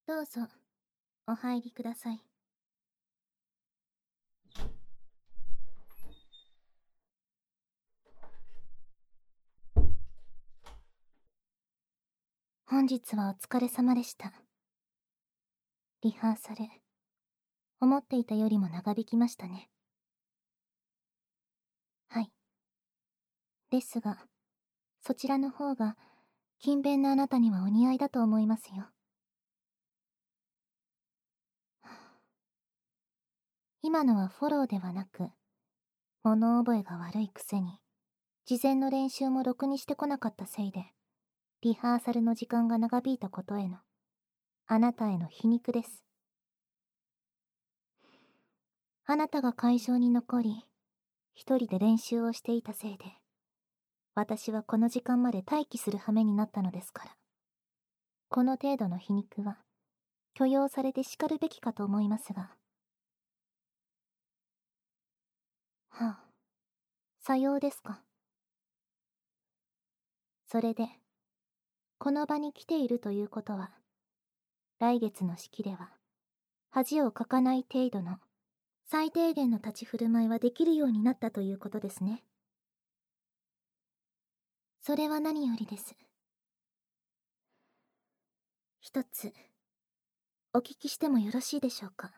どうぞ、お入りください。本日はお疲れ様でした。リハーサル、思っていたよりも長引きましたね。はい。ですが、そちらの方が、勤勉なあなたにはお似合いだと思いますよ。今のはフォローではなく、物覚えが悪いくせに、事前の練習もろくにしてこなかったせいで、リハーサルの時間が長引いたことへの、あなたへの皮肉です。あなたが会場に残り、一人で練習をしていたせいで、私はこの時間まで待機する羽目になったのですから。この程度の皮肉は、許容されて叱るべきかと思いますが。はあ、さようですか。それで、この場に来ているということは、来月の式では、恥をかかない程度の、最低限の立ち振る舞いはできるようになったということですね。それは何よりです。一つ、お聞きしてもよろしいでしょうか。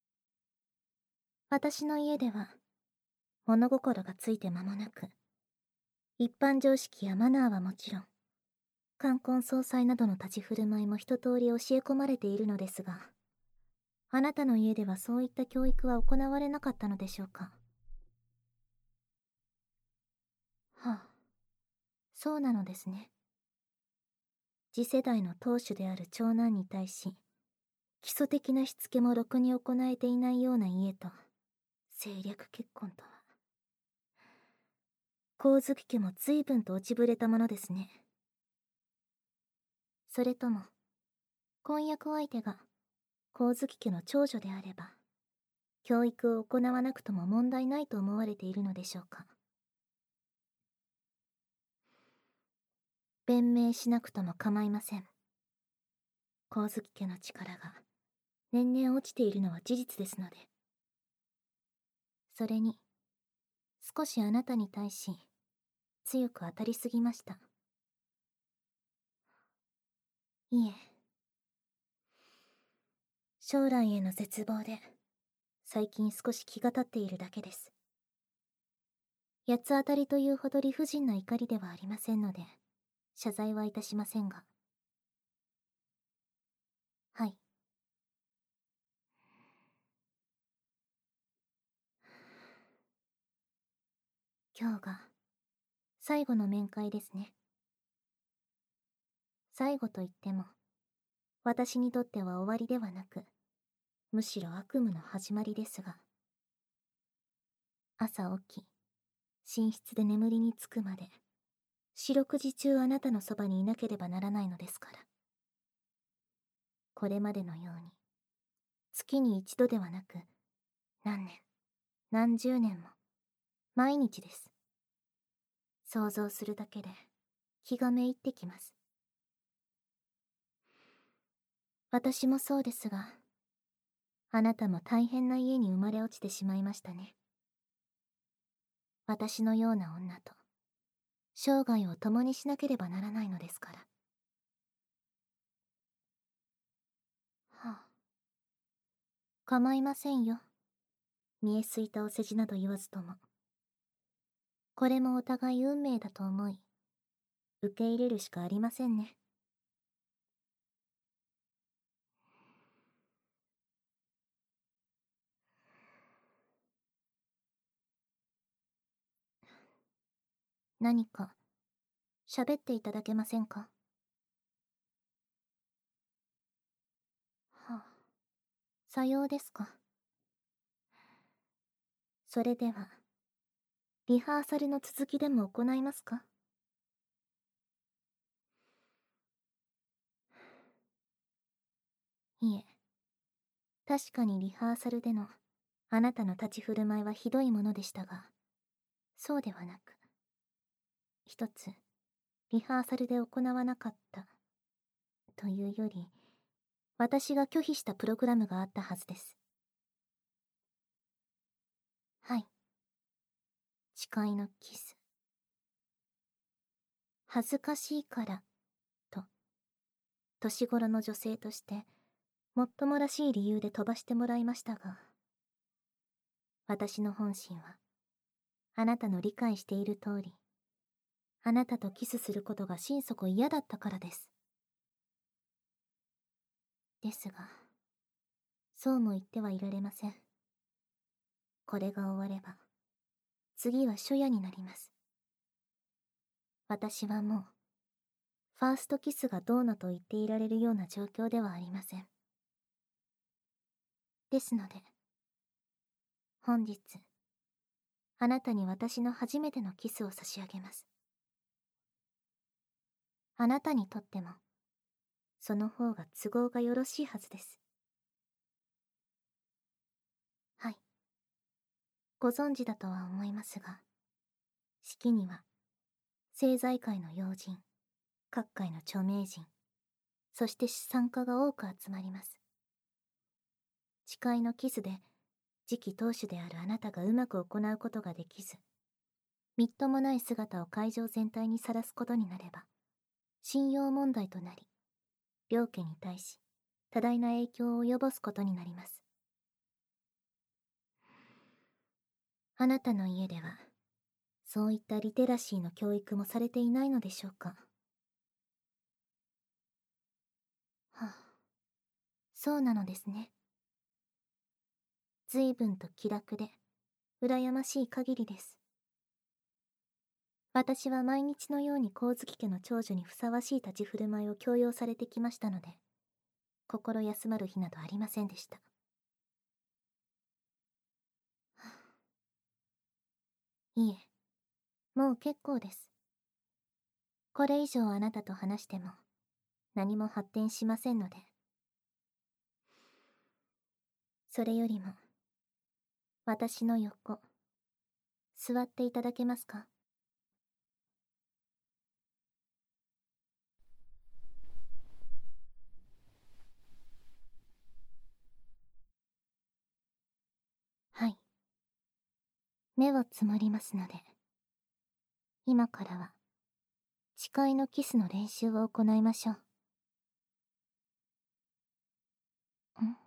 私の家では、物心がついて間もなく、一般常識やマナーはもちろん、冠婚葬祭などの立ち振る舞いも一通り教え込まれているのですが、あなたの家ではそういった教育は行われなかったのでしょうか。はあ、そうなのですね。次世代の当主である長男に対し、基礎的なしつけもろくに行えていないような家と、政略結婚とは。光月家も随分と落ちぶれたものですね。それとも、婚約相手が光月家の長女であれば、教育を行わなくとも問題ないと思われているのでしょうか。弁明しなくとも構いません。光月家の力が年々落ちているのは事実ですので。それに、少しあなたに対し、強く当たりすぎました。いえ。将来への絶望で、最近少し気が立っているだけです。八つ当たりというほど理不尽な怒りではありませんので、謝罪はいたしませんが。はい。今日が、最後の面会ですね。最後と言っても、私にとっては終わりではなく、むしろ悪夢の始まりですが。朝起き、寝室で眠りにつくまで、四六時中あなたのそばにいなければならないのですから。これまでのように、月に一度ではなく、何年、何十年も、毎日です。想像するだけで、気がめいってきます。私もそうですが、あなたも大変な家に生まれ落ちてしまいましたね。私のような女と、生涯を共にしなければならないのですから。はあ。構いませんよ。見えすいたお世辞など言わずとも。これもお互い運命だと思い、受け入れるしかありませんね。何か、喋っていただけませんか。はあ、さようですか。それでは、リハーサルの続きでも行いますか。いえ、確かにリハーサルでのあなたの立ち振る舞いはひどいものでしたが、そうではなく、一つ、リハーサルで行わなかった、というより、 私が拒否したプログラムがあったはずです。はい。誓いのキス。恥ずかしいから、と、年頃の女性として、もっともらしい理由で飛ばしてもらいましたが、私の本心は、あなたの理解している通り、あなたとキスすることが心底嫌だったからです。ですが、そうも言ってはいられません。これが終われば、次は初夜になります。私はもう、ファーストキスがどうのと言っていられるような状況ではありません。ですので、本日、あなたに私の初めてのキスを差し上げます。あなたにとっても、その方が都合がよろしいはずです。はい。ご存知だとは思いますが、式には、政財界の要人、各界の著名人、そして資産家が多く集まります。誓いのキスで、次期当主であるあなたがうまく行うことができず、みっともない姿を会場全体にさらすことになれば、信用問題となり、両家に対し、多大な影響を及ぼすことになります。あなたの家では、そういったリテラシーの教育もされていないのでしょうか。はあ、そうなのですね。随分と気楽で、羨ましい限りです。私は毎日のように光月家の長女にふさわしい立ち振る舞いを強要されてきましたので、心休まる日などありませんでした。いえ、もう結構です。これ以上あなたと話しても、何も発展しませんので。それよりも、私の横、座っていただけますか？はい。目をつむりますので、今からは、誓いのキスの練習を行いましょう。ん？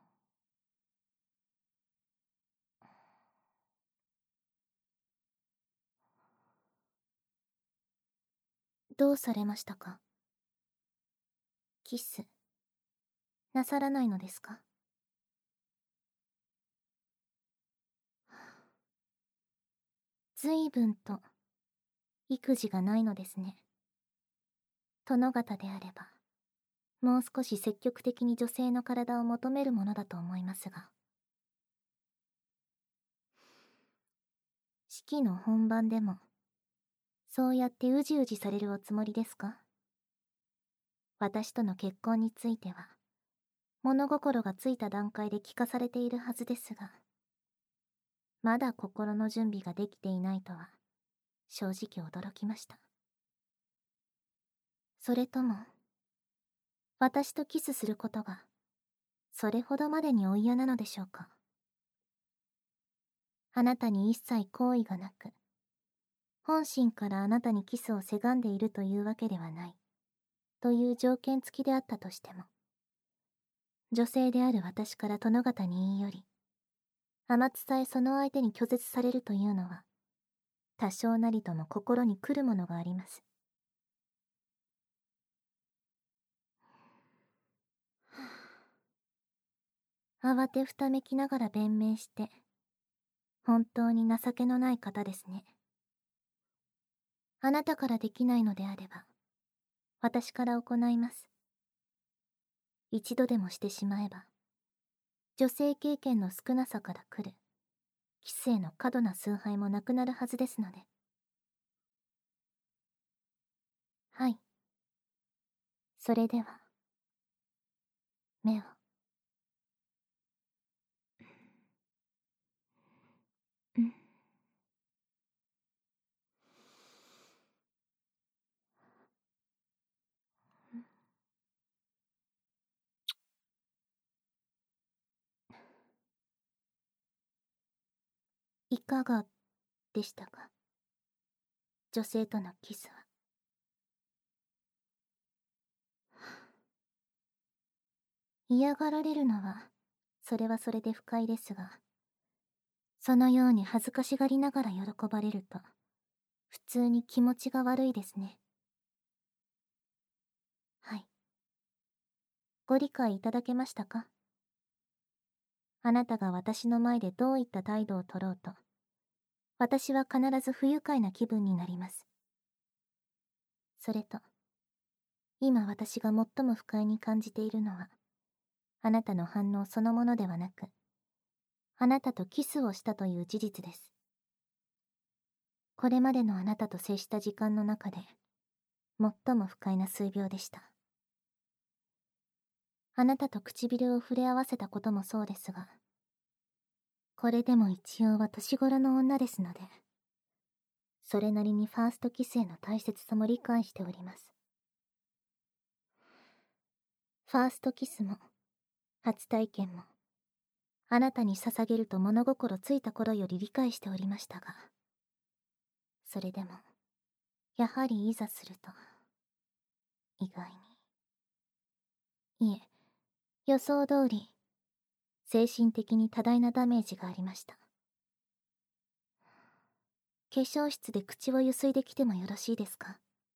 どうされましたか？キス、なさらないのですか？随分と、育児がないのですね。殿方であれば、もう少し積極的に女性の体を求めるものだと思いますが。式の本番でも、そうやってうじうじされるおつもりですか？私との結婚については、物心がついた段階で聞かされているはずですが、まだ心の準備ができていないとは、正直驚きました。それとも、私とキスすることが、それほどまでにお嫌なのでしょうか。あなたに一切好意がなく、本心からあなたにキスをせがんでいるというわけではない、という条件付きであったとしても、女性である私から殿方に言いより、甘つさえその相手に拒絶されるというのは、多少なりとも心に来るものがあります。慌てふためきながら弁明して、本当に情けのない方ですね。あなたからできないのであれば、私から行います。一度でもしてしまえば、女性経験の少なさから来る、キスへの過度な崇拝もなくなるはずですので。はい。それでは、目を。うん。 いかがでしたか？女性とのキスは。嫌がられるのは、それはそれで不快ですが、そのように恥ずかしがりながら喜ばれると、普通に気持ちが悪いですね。はい。ご理解いただけましたか？あなたが私の前でどういった態度を取ろうと、私は必ず不愉快な気分になります。それと、今私が最も不快に感じているのは、あなたの反応そのものではなく、あなたとキスをしたという事実です。これまでのあなたと接した時間の中で、最も不快な数秒でした。あなたと唇を触れ合わせたこともそうですが、これでも一応は年頃の女ですので、それなりにファーストキスへの大切さも理解しております。ファーストキスも、初体験も、あなたに捧げると物心ついた頃より理解しておりましたが、それでも、やはりいざすると、意外に。いえ、予想通り、精神的に多大なダメージがありました。化粧室で口をゆすいできてもよろしいですか？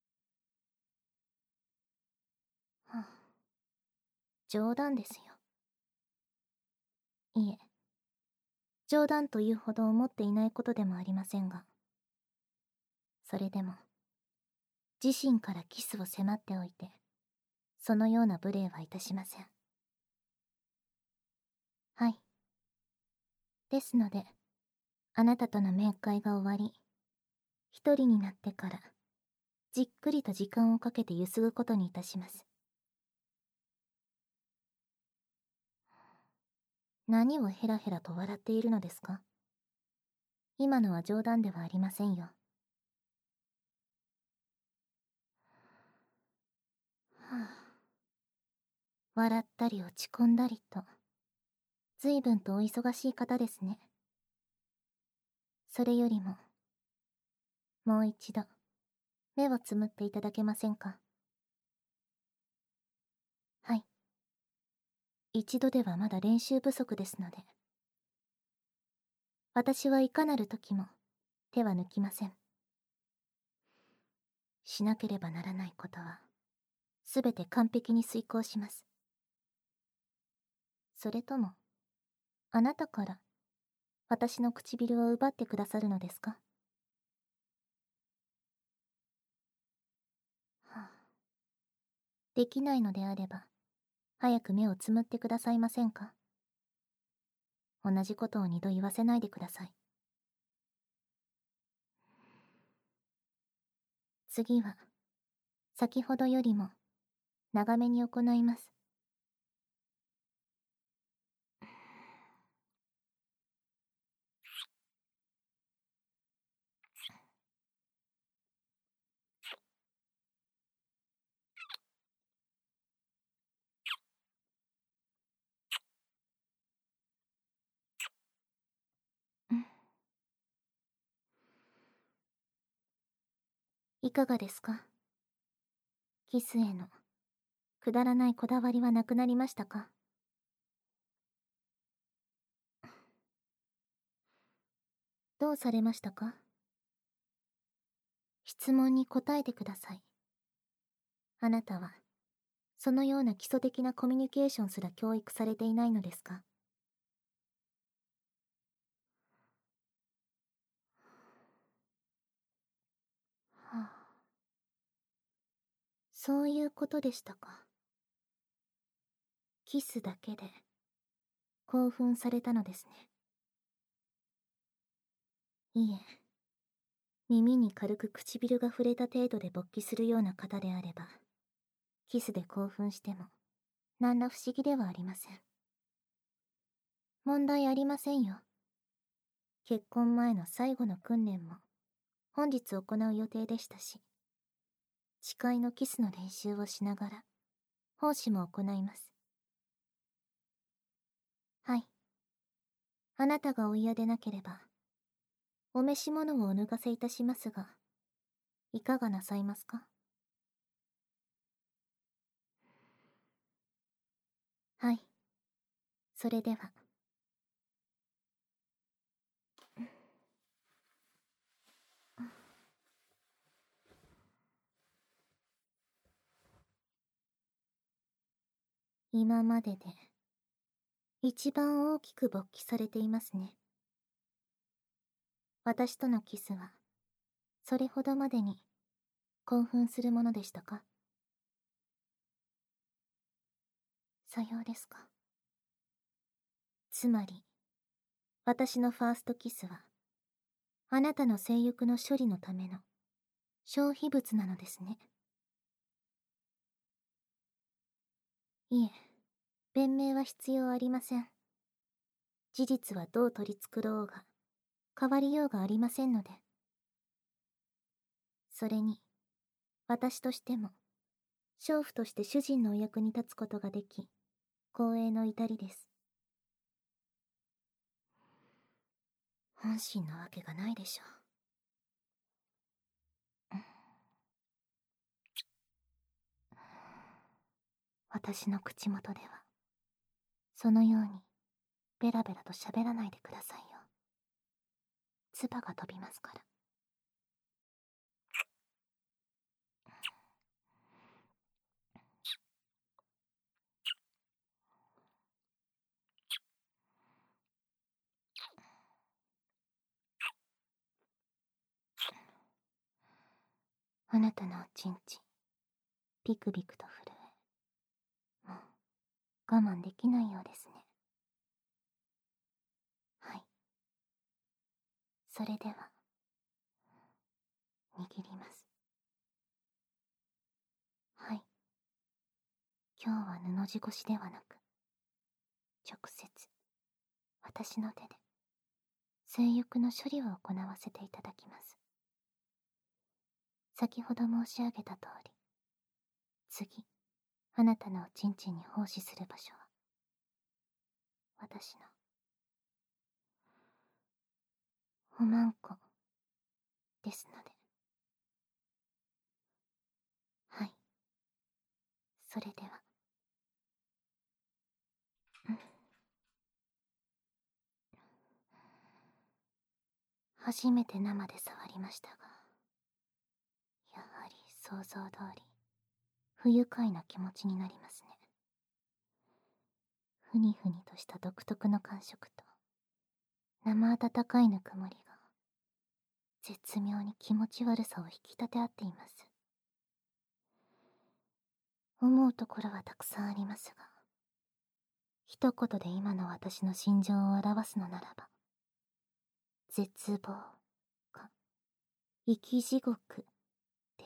はあ、冗談ですよ。いえ、冗談というほど思っていないことでもありませんが、それでも、自身からキスを迫っておいて、そのような無礼はいたしません。はい。ですので、あなたとの面会が終わり、一人になってから、じっくりと時間をかけてゆすぐことにいたします。何をヘラヘラと笑っているのですか？今のは冗談ではありませんよ。はあ、笑ったり落ち込んだりと、随分とお忙しい方ですね。それよりも、もう一度、目をつむっていただけませんか？はい。一度ではまだ練習不足ですので。私はいかなる時も、手は抜きません。しなければならないことは、すべて完璧に遂行します。それとも、あなたから、私の唇を奪ってくださるのですか？はあ、できないのであれば、早く目をつむってくださいませんか？同じことを二度言わせないでください。次は、先ほどよりも、長めに行います。うん、いかがですか？キスへの、くだらないこだわりはなくなりましたか？どうされましたか？質問に答えてください。あなたは、そのような基礎的なコミュニケーションすら教育されていないのですか？はあ、そういうことでしたか。キスだけで、興奮されたのですね。いえ、耳に軽く唇が触れた程度で勃起するような方であれば、キスで興奮しても、何ら不思議ではありません。問題ありませんよ。結婚前の最後の訓練も、本日行う予定でしたし、誓いのキスの練習をしながら、奉仕も行います。はい。あなたがお嫌でなければ、 お召し物をお脱がせいたしますが、いかがなさいますか？はい。それでは。今までで一番大きく勃起されていますね。私とのキスはそれほどまでに興奮するものでしたか？さようですか。つまり私のファーストキスはあなたの性欲の処理のための消費物なのですね。いえ、弁明は必要ありません。事実はどう取り繕おうが変わりようがありませんので。それに私としても娼婦として主人のお役に立つことができ光栄の至りです。本心のわけがないでしょう。私の口元ではそのようにベラベラと喋らないでくださいよ。唾が飛びますから。あなたのおちんちんピクピクと震え、もう我慢できないようですね。はい。それでは握ります。はい。今日は布地越しではなく直接私の手で性欲の処理を行わせていただきます。先ほど申し上げた通り、次あなたのおちんちんに奉仕する場所は私のおまんこですので。はい。それでは。初めて生で触りましたが、やはり想像通り不愉快な気持ちになりますね。ふにふにとした独特の感触と生温かいぬくもりが絶妙に気持ち悪さを引き立て合っています。思うところはたくさんありますが、一言で今の私の心情を表すのならば、絶望か生き地獄です。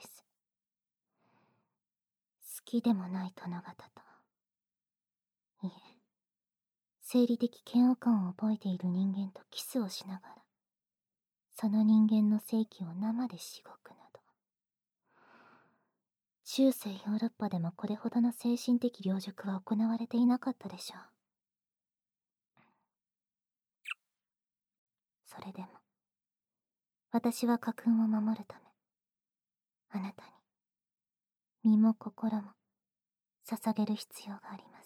好きでもない殿方と、いえ、生理的嫌悪感を覚えている人間とキスをしながら、その人間の性器を生でしごくなど、中世ヨーロッパでもこれほどの精神的凌辱は行われていなかったでしょう。それでも私は家訓を守るため、あなたに身も心も捧げる必要があります。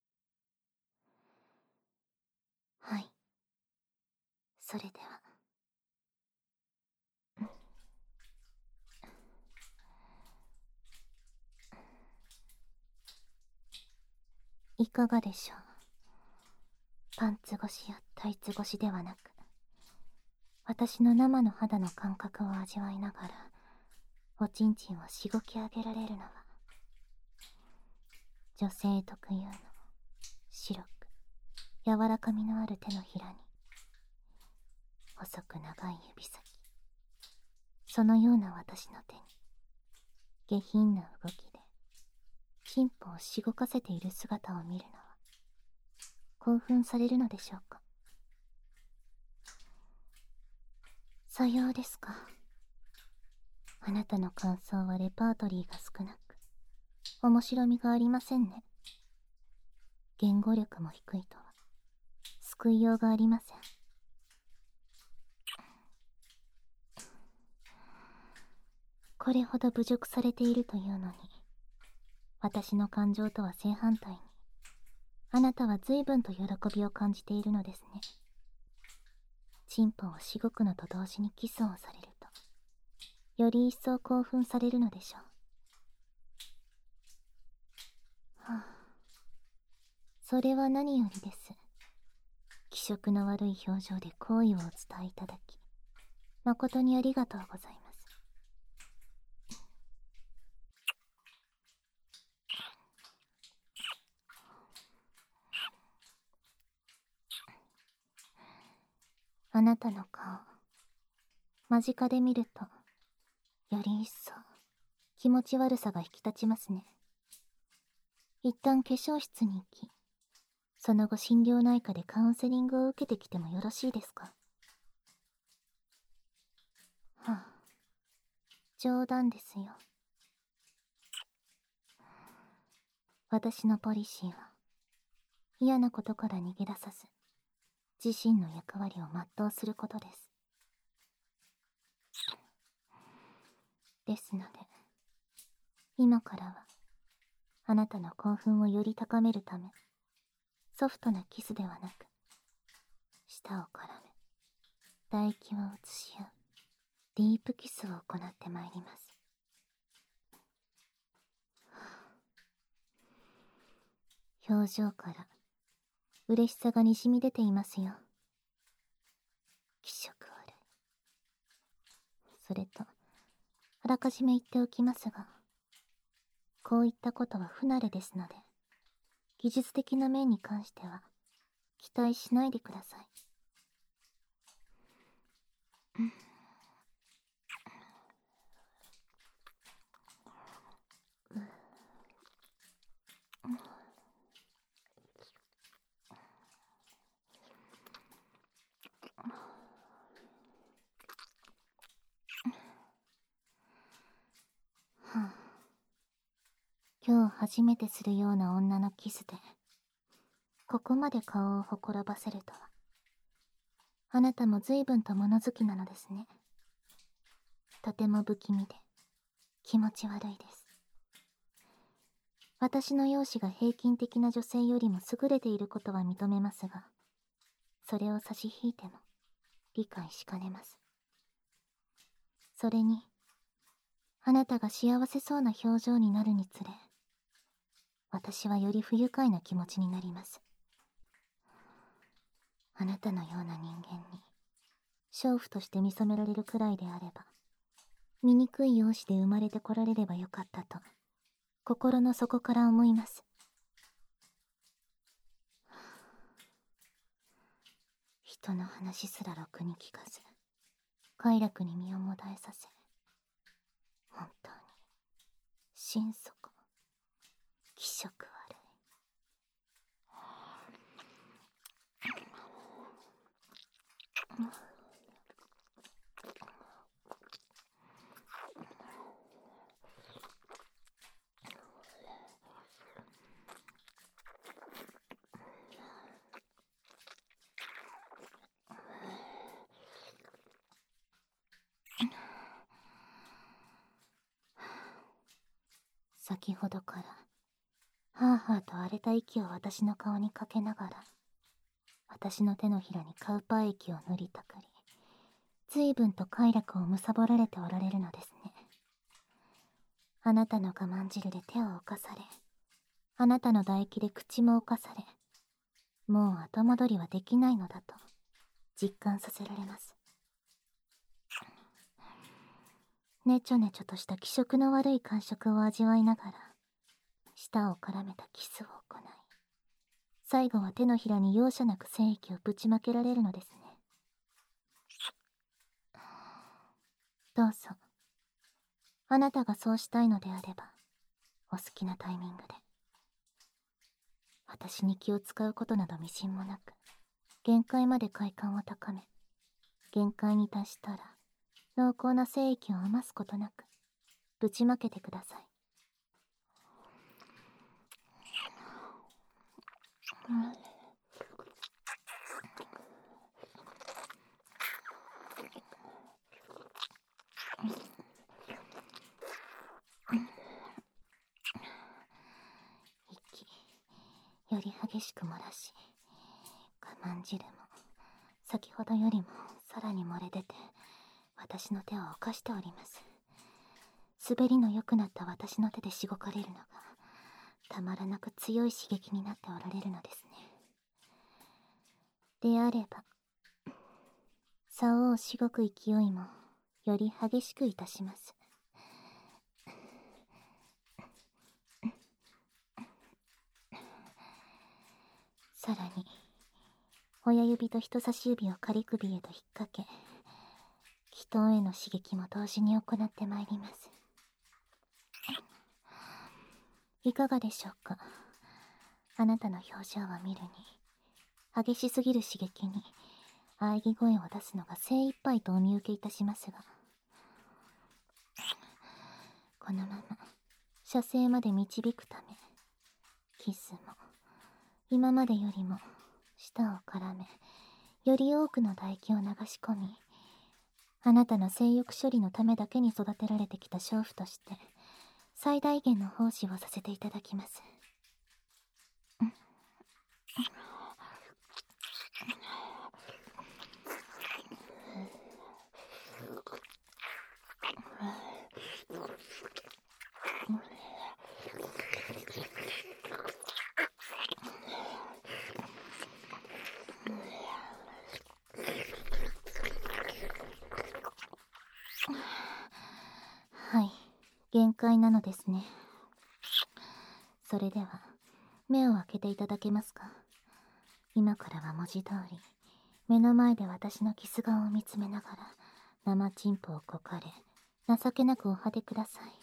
はい。それでは。いかがでしょう。パンツ越しやタイツ越しではなく、私の生の肌の感覚を味わいながらおちんちんをしごき上げられるのは、女性特有の白く柔らかみのある手のひらに細く長い指先、そのような私の手に下品な動きでチンポをしごかせている姿を見るのは興奮されるのでしょうか。さようですか。あなたの感想はレパートリーが少なく面白みがありませんね。言語力も低いとは救いようがありません。 これほど侮辱されているというのに、私の感情とは正反対に、あなたは随分と喜びを感じているのですね。チンポをしごくのと同時にキスをされると、より一層興奮されるのでしょう。はあ、それは何よりです。気色の悪い表情で好意をお伝えいただき、誠にありがとうございます。あなたの顔、間近で見ると、より一層気持ち悪さが引き立ちますね。一旦化粧室に行き、その後心療内科でカウンセリングを受けてきてもよろしいですか？はあ、冗談ですよ。私のポリシーは、嫌なことから逃げ出さず、自身の役割を全うすることです。ですので、今からは、あなたの興奮をより高めるため、ソフトなキスではなく、舌を絡め、唾液を移し合う、ディープキスを行ってまいります。表情から嬉しさがにじみ出ていますよ。気色悪い。それと、あらかじめ言っておきますが、こういったことは不慣れですので、技術的な面に関しては期待しないでください。はあ、今日初めてするような女のキスで、ここまで顔をほころばせるとは。あなたも随分と物好きなのですね。とても不気味で気持ち悪いです。私の容姿が平均的な女性よりも優れていることは認めますが、それを差し引いても理解しかねます。それに、あなたが幸せそうな表情になるにつれ、私はより不愉快な気持ちになります。あなたのような人間に、娼婦として見初められるくらいであれば、醜い容姿で生まれてこられればよかったと、心の底から思います。人の話すらろくに聞かず、快楽に身をもだえさせ、本当に心底気色悪い。先ほどからはあはあと荒れた息を私の顔にかけながら、私の手のひらにカウパー液を塗りたくり、随分と快楽を貪られておられるのですね。あなたの我慢汁で手を侵され、あなたの唾液で口も侵され、もう後戻りはできないのだと実感させられます。ねちょねちょとした気色の悪い感触を味わいながら、舌を絡めたキスを行い、最後は手のひらに容赦なく精液をぶちまけられるのですね。どうぞ、あなたがそうしたいのであれば、お好きなタイミングで。私に気を使うことなどみじんもなく、限界まで快感を高め、限界に達したら、濃厚な精液を余すことなく、ぶちまけてください。 より激しく漏らし、我慢汁も先ほどよりもさらに漏れ出て、私の手を犯しております。滑りの良くなった私の手でしごかれるのがたまらなく強い刺激になっておられるのですね。であれば竿をしごく勢いもより激しくいたします。さらに親指と人差し指を仮首へと引っ掛け、気筒への刺激も同時に行ってまいります。いかがでしょうか。あなたの表情を見るに、激しすぎる刺激に喘ぎ声を出すのが精一杯とお見受けいたしますが、このまま射精まで導くため、キスも今までよりも舌を絡め、より多くの唾液を流し込み、あなたの性欲処理のためだけに育てられてきた娼婦として最大限の奉仕をさせていただきます。はい、限界なのですね。それでは目を開けていただけますか。今からは文字通り目の前で私のキス顔を見つめながら生チンポをこかれ情けなくおはでください。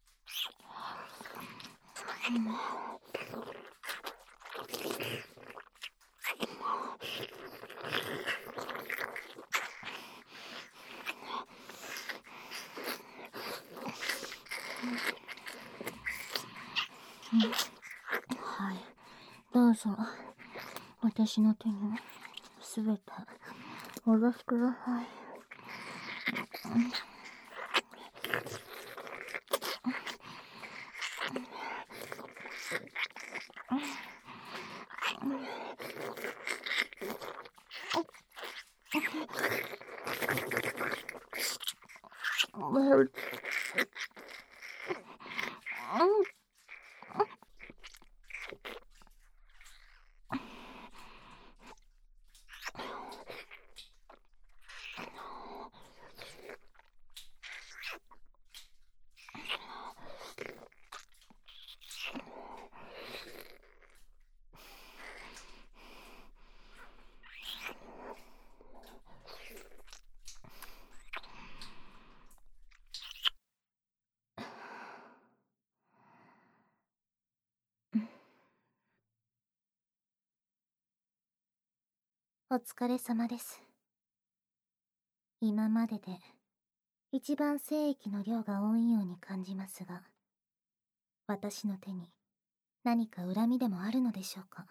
はい、どうぞ私の手にすべておろしください。お疲れ様です。今までで一番精液の量が多いように感じますが、私の手に何か恨みでもあるのでしょうか。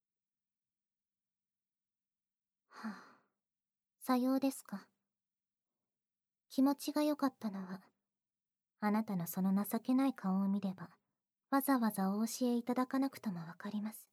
はあ、さようですか。気持ちが良かったのは、あなたのその情けない顔を見れば、わざわざお教えいただかなくともわかります。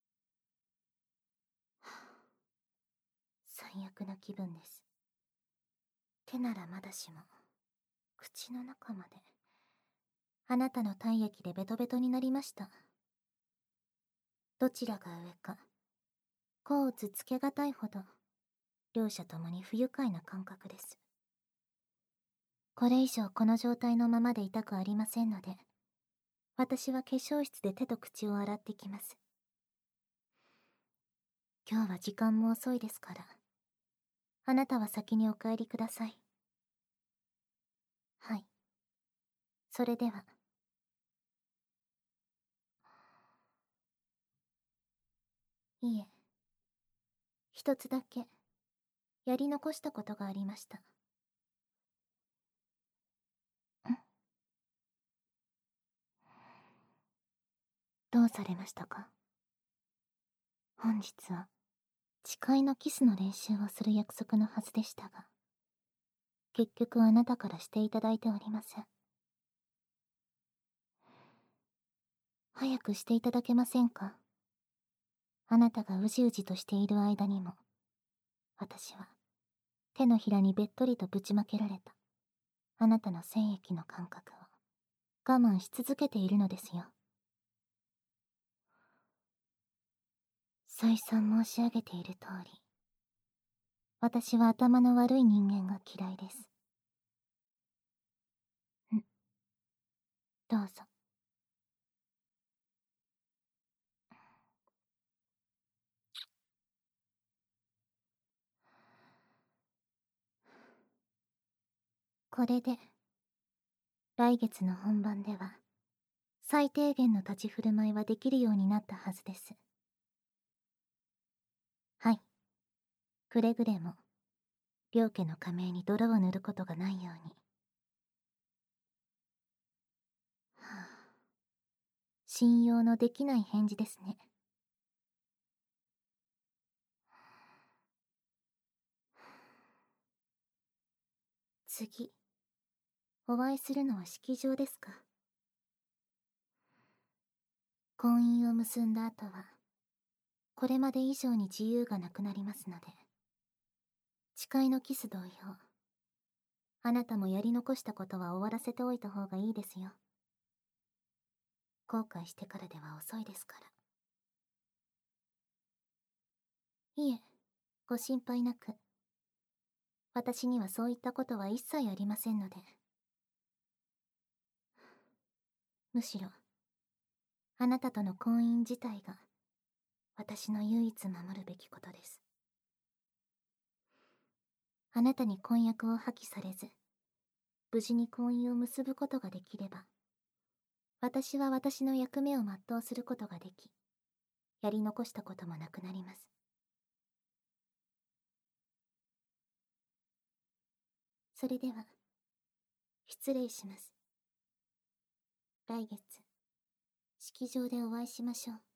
はあ、最悪な気分です。手ならまだしも、口の中まで、あなたの体液でベトベトになりました。どちらが上か、甲乙つけがたいほど、両者ともに不愉快な感覚です。これ以上この状態のままでいたくありませんので、私は化粧室で手と口を洗ってきます。今日は時間も遅いですから、あなたは先にお帰りください。はい。それでは。いえ、一つだけ、やり残したことがありました。どうされましたか？本日は、誓いのキスの練習をする約束のはずでしたが、結局あなたからしていただいておりません。早くしていただけませんか？ あなたがうじうじとしている間にも、私は手のひらにべっとりとぶちまけられたあなたの精液の感覚を我慢し続けているのですよ。再三申し上げている通り、私は頭の悪い人間が嫌いです。どうぞ。これで、来月の本番では、最低限の立ち振る舞いはできるようになったはずです。はい。くれぐれも、両家の加盟に泥を塗ることがないように。はあ、信用のできない返事ですね。次、お会いするのは式場ですか？婚姻を結んだ後は、これまで以上に自由がなくなりますので、誓いのキス同様、あなたもやり残したことは終わらせておいた方がいいですよ。後悔してからでは遅いですから。いえ、ご心配なく。私にはそういったことは一切ありませんので。むしろ、あなたとの婚姻自体が、私の唯一守るべきことです。あなたに婚約を破棄されず、無事に婚姻を結ぶことができれば、私は私の役目を全うすることができ、やり残したこともなくなります。それでは、失礼します。来月、式場でお会いしましょう。